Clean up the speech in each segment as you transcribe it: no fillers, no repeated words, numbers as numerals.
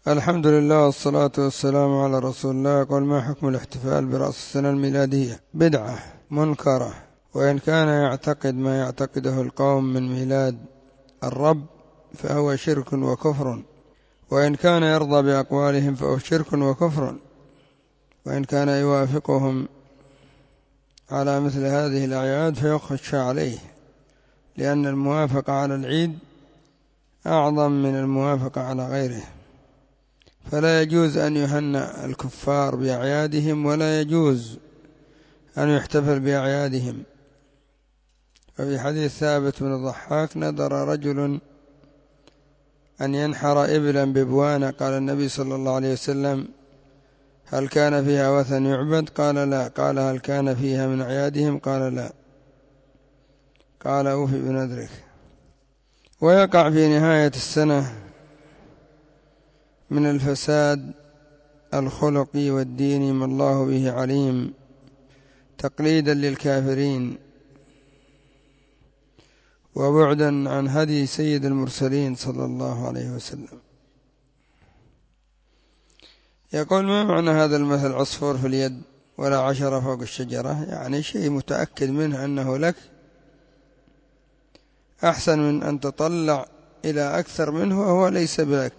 الحمد لله والصلاة والسلام على رسول الله. قال: ما حكم الاحتفال برأس السنة الميلادية؟ بدعة منكرة، وإن كان يعتقد ما يعتقده القوم من ميلاد الرب فهو شرك وكفر، وإن كان يرضى بأقوالهم فهو شرك وكفر، وإن كان يوافقهم على مثل هذه الأعياد فيخشى عليه، لأن الموافقة على العيد أعظم من الموافقة على غيره، فلا يجوز أن يهنأ الكفار بأعيادهم، ولا يجوز أن يحتفل بأعيادهم. وفي حديث ثابت بن الضحاك: نذر رجل أن ينحر إبلا ببوانة، قال النبي صلى الله عليه وسلم: هل كان فيها وثن يعبد؟ قال: لا. قال: هل كان فيها من أعيادهم؟ قال: لا. قال: أوفي بنذرك. ويقع في نهاية السنة من الفساد الخلقي والديني ما الله به عليم، تقليدا للكافرين وبعدا عن هدي سيد المرسلين صلى الله عليه وسلم. يقول: ما معنى هذا المثل عصفور في اليد ولا عشرة فوق الشجرة؟ يعني شيء متأكد منه أنه لك أحسن من أن تطلع إلى أكثر منه وهو ليس بلك.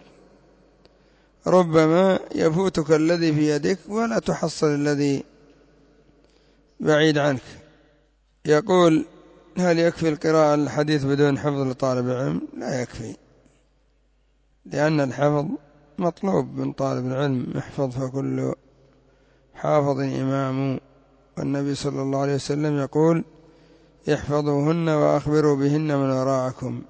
ربما يفوتك الذي في يدك ولا تحصل الذي بعيد عنك. يقول: هل يكفي القراءة الحديث بدون حفظ لطالب العلم؟ لا يكفي، لأن الحفظ مطلوب من طالب العلم. احفظ فكل حافظ إمام. والنبي صلى الله عليه وسلم يقول: احفظوهن وأخبروا بهن من وراءكم.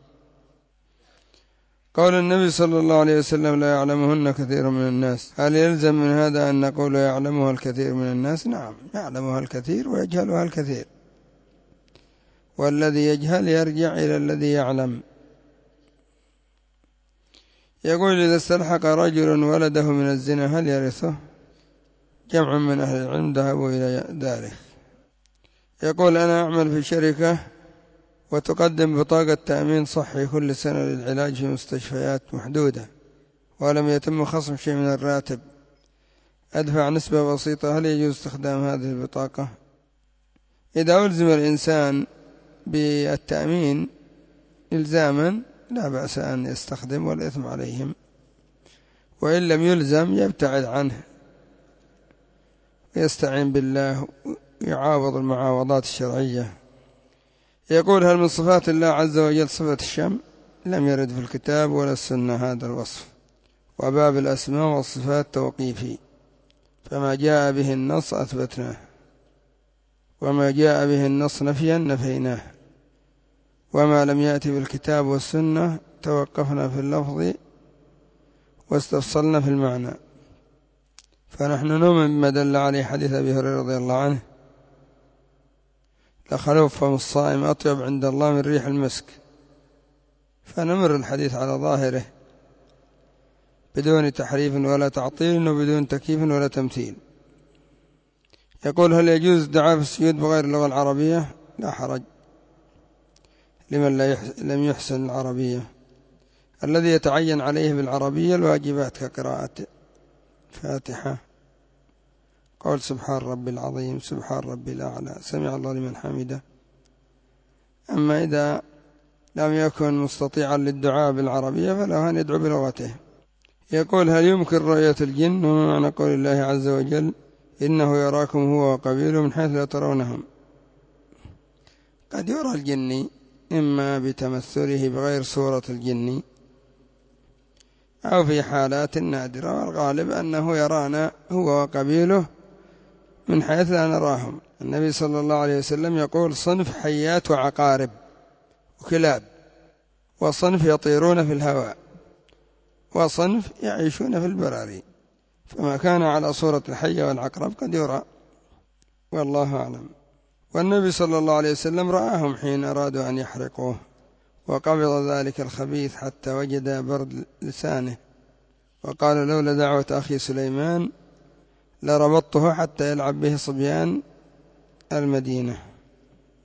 قال النبي صلى الله عليه وسلم: لا يعلمهن كثير من الناس. هل يلزم من هذا أن نقول يعلمها الكثير من الناس؟ نعم، يعلمها الكثير ويجهلها الكثير، والذي يجهل يرجع إلى الذي يعلم. يقول: إذا استلحق رجل ولده من الزنا هل يرثه؟ جمع من أهل العلم ذهبوا إلى ذلك. يقول: أنا أعمل في شركة وتقدم بطاقة تأمين صحي كل سنة للعلاج في مستشفيات محدودة، ولم يتم خصم شيء من الراتب، أدفع نسبة بسيطة، هل يجوز استخدام هذه البطاقة؟ إذا ألزم الإنسان بالتأمين إلزاما لا بأس أن يستخدم، والإثم عليهم. وإن لم يلزم يبتعد عنه ويستعين بالله ويعاوض المعاوضات الشرعية. يقول: هل من صفات الله عز وجل صفة الشم؟ لم يرد في الكتاب ولا السنة هذا الوصف، وباب الأسماء والصفات توقيفي، فما جاء به النص أثبتناه، وما جاء به النص نفيا نفيناه، وما لم يأتي بالكتاب والسنة توقفنا في اللفظ واستفصلنا في المعنى. فنحن نؤمن بما دل عليه حديث أبي هريرة رضي الله عنه: لخلوف فم الصائم أطيب عند الله من ريح المسك. فنمر الحديث على ظاهره بدون تحريف ولا تعطيل وبدون تكييف ولا تمثيل. يقول: هل يجوز الدعاء في السجود بغير اللغة العربية؟ لا حرج لمن لم يحسن العربية. الذي يتعين عليه بالعربية الواجبات كقراءة فاتحة، قول سبحان ربي العظيم، سبحان ربي الأعلى، سمع الله لمن حمده. أما إذا لم يكن مستطيعا للدعاء بالعربية فله أن يدعو بلغته. يقول: هل يمكن رؤية الجن؟ وما معنى قول الله عز وجل: إنه يراكم هو وقبيله من حيث لا ترونهم؟ قد يرى الجن إما بتمثله بغير صورة الجن أو في حالات نادرة، والغالب أنه يرانا هو وقبيله من حيث لا نراهم. النبي صلى الله عليه وسلم يقول: صنف حيات وعقارب وكلاب، وصنف يطيرون في الهواء، وصنف يعيشون في البراري، فما كان على صورة الحية والعقرب قد يرى، والله أعلم. والنبي صلى الله عليه وسلم رآهم حين أرادوا أن يحرقوه، وقبض ذلك الخبيث حتى وجد برد لسانه، وقال: لولا دعوة أخي سليمان لربطته حتى يلعب به صبيان المدينة.